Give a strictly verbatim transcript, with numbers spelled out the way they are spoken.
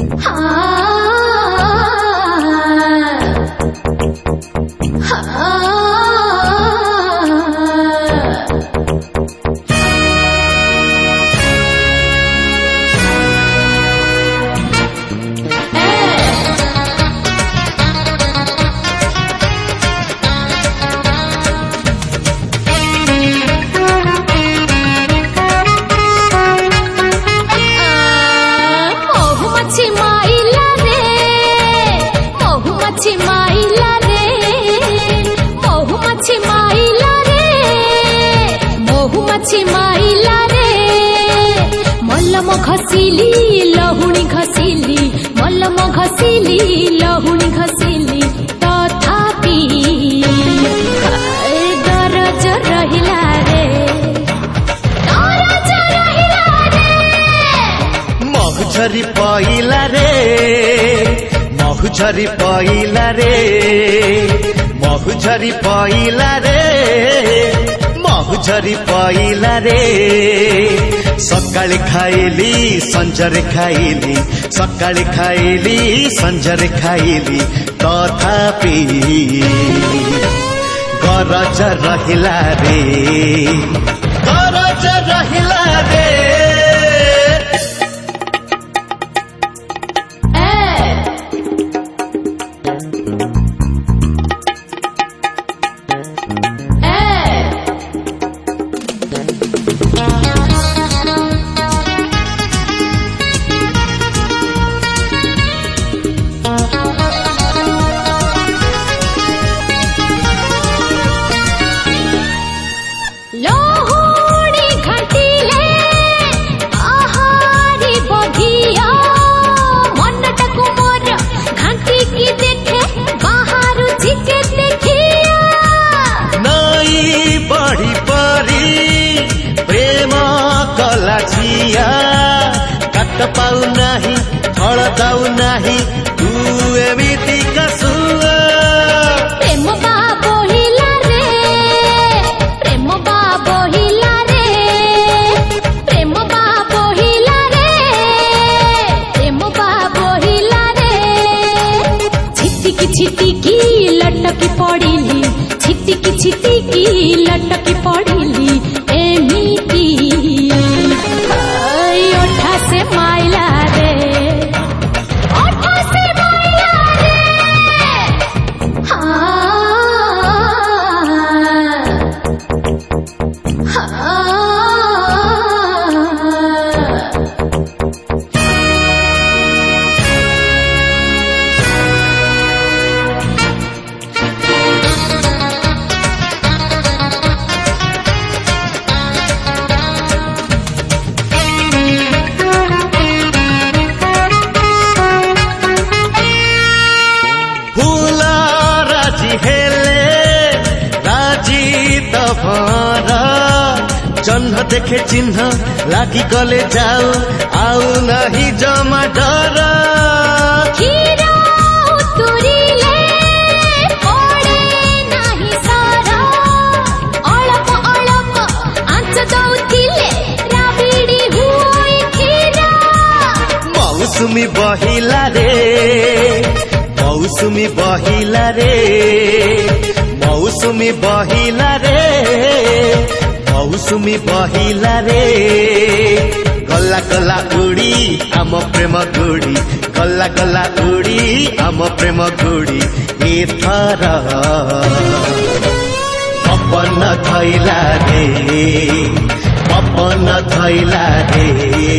घसिली लहुणी घसिली मल्लम घसिली लहुणी घसिली तथापि दरज रहिला रे दरज रहिला रे महुझरी पइला रे महुझरी पइला रे महुझरी पइला रे महुझरी पइला रे सकाळे खाइली संजरे खाइली सकाळे खाइली संजरे खाइली तथापि गरज रहिला रे गरज रहिला रे पाऊ नाही फल दाऊ नाही तू एमिति कसुआ प्रेम बा बोहिला रे प्रेम बा बोहिला रे प्रेम बा बोहिला रे प्रेम बा बोहिला रे छिटिकी छिटिकी लटकी पड़िली छिटिकी छिटिकी लटकी पड़िली एमिति ओठा से माइला रे ओठा से माइला रे हाँ हाँ जन्ह देखे चिन्ह लागी गले जाऊ आउ नहीं जमा डर मौसुमी बहिला रे मौसुमी बहिला रे मौसुमी बहिला रे मौसुमी बहिला रे गला गला उड़ी आम प्रेम गुड़ी गला गला उड़ी आम प्रेम गुड़ी एथर पवन धैला रे पवन धैला रे